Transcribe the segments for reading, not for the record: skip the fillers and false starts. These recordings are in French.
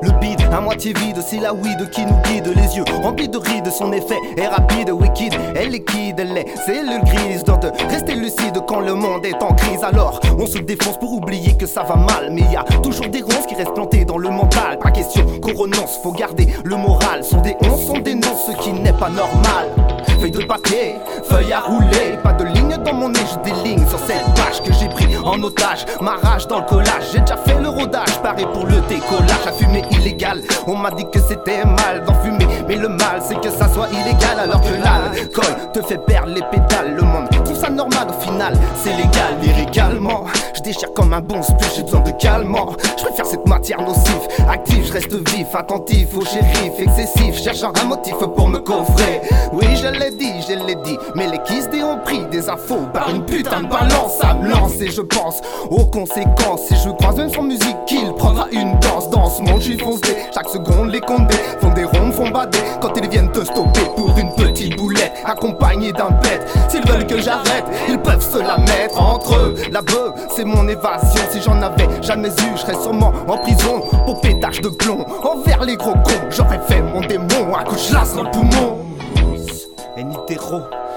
Le bide à moitié vide, c'est la weed qui nous guide. Les yeux remplis de rides, son effet est rapide. Wicked, elle liquide, les cellules grises doivent rester lucides quand le monde est en crise. Alors on se défonce pour oublier que ça va mal, mais y a toujours des ronces qui restent plantées dans le mental. Pas question qu'on renonce, faut garder le moral. Sont des onces, on dénonce ce qui n'est pas normal. Feuille de papier, feuille à rouler, pas de ligne dans mon nez, je déligne sur cette page que j'ai pris en otage. Ma rage dans le collage, j'ai déjà fait le rodage, pareil pour le décollage. À fumer illégal, on m'a dit que c'était mal d'en fumer, mais le mal c'est que ça soit illégal. Alors que l'alcool te fait perdre les pédales, le monde trouve ça normal au final, c'est légal. Lyricalement, je déchire comme un bon spliff, j'ai besoin de calmant. Je préfère cette matière nocive, active, je reste vif, attentif au shérif, excessif, cherchant un motif pour me coffrer. Oui je l'ai dit, mais les kiss ont pris des infos par une putain de balance. Ça me lance et je pense aux conséquences. Si je croise même sans musique, il prendra une danse. Dans ce monde, j'y fonce des, chaque seconde les condés font des rondes, font bader quand ils viennent te stopper pour une petite boulette accompagnée d'un bête. S'ils veulent que j'arrête, ils peuvent se la mettre entre eux. La beuh, c'est mon évasion. Si j'en avais jamais eu, je serais sûrement en prison pour pétage de plomb. Envers les gros cons, j'aurais fait mon démon, un coup de chlasse dans le poumon. Enitero,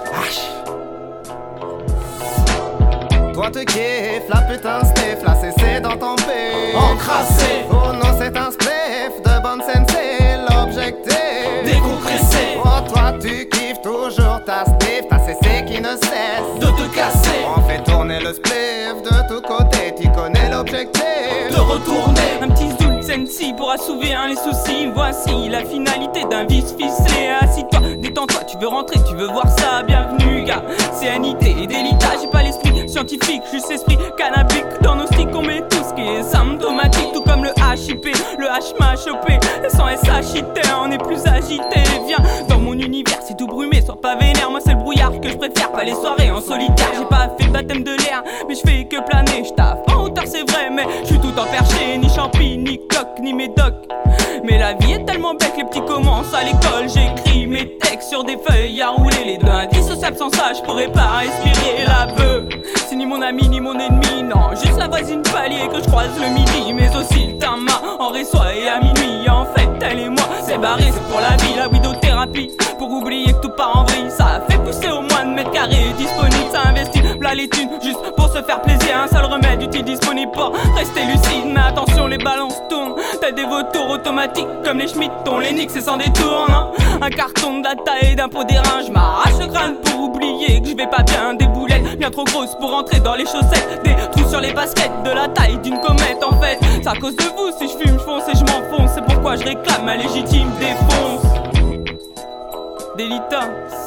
toi te kiffes, la putain sniff, la CC dans ton pif. Encrassé, oh non c'est un spliff, de bonne sensei, l'objectif décompressé. Oh toi tu kiffes toujours ta sniff, ta CC qui ne cesse de te casser. On fait tourner le spliff de tous côtés, tu connais l'objectif de retourner. Un petit zoul sensi pour assouvir les soucis. Voici la finalité d'un vice ficelé. Assis-toi, détends-toi, tu veux rentrer, tu veux voir ça. Bienvenue gars, c'est NIT et Délita. J'ai pas l'esprit scientifique, juste esprit cannabique. Dans nos sticks on met tout ce qui est symptomatique. Tout comme le HIP, le H m'a chopé. Sans SHIT, on est plus agité. Viens dans mon univers, c'est tout brumé, sois pas vénère. Moi c'est le brouillard que je préfère, pas les soirées en solitaire. J'ai pas fait de baptême de l'air, mais je fais que planer. J'taffe en hauteur c'est vrai, mais je suis tout en perché. Ni champi, ni coq, ni médoc. Mais la vie est tellement belle que les petits commencent à l'école. J'écris mes textes sur des feuilles à rouler. Les deux indissociables, sans ça je pourrais pas respirer. La beuh, c'est ni mon ami ni mon ennemi. Non, juste la voisine palier que je croise le midi. Mais aussi le tama en résoit et à minuit. En fait elle et moi c'est barré, c'est pour la vie. La widothérapie pour oublier que tout part en vrille. Ça a fait pousser au moins de mètres carrés disponible. Ça investit v'là les thunes juste pour se faire plaisir. Un seul remède utile disponible pour rester lucide. Mais attention les balances tournent, t'as des vautours automatiques comme les Schmitt. On les nique c'est sans détour, non. Un carton de la taille d'un pot d'airain. Je m'arrache le crâne pour oublier que je vais pas bien. Des boulettes bien trop grosses pour rentrer dans les chaussettes. Des trous sur les baskets de la taille d'une comète. En fait c'est à cause de vous si je fume, je fonce et je m'enfonce. C'est pourquoi je réclame ma légitime défense. Délita.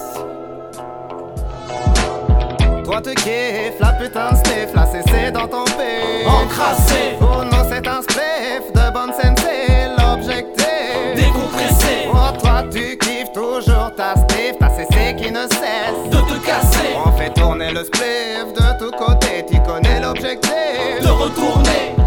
toi te kiffes, la putain sniff, la CC dans ton pif. Encrassé, oh non c'est un spliff, de bonne sensei, l'objectif décompressé. Oh toi tu kiffes toujours ta sniff, ta CC qui ne cesse de te casser. On fait tourner le spliff de tous côtés, tu connais l'objectif de retourner.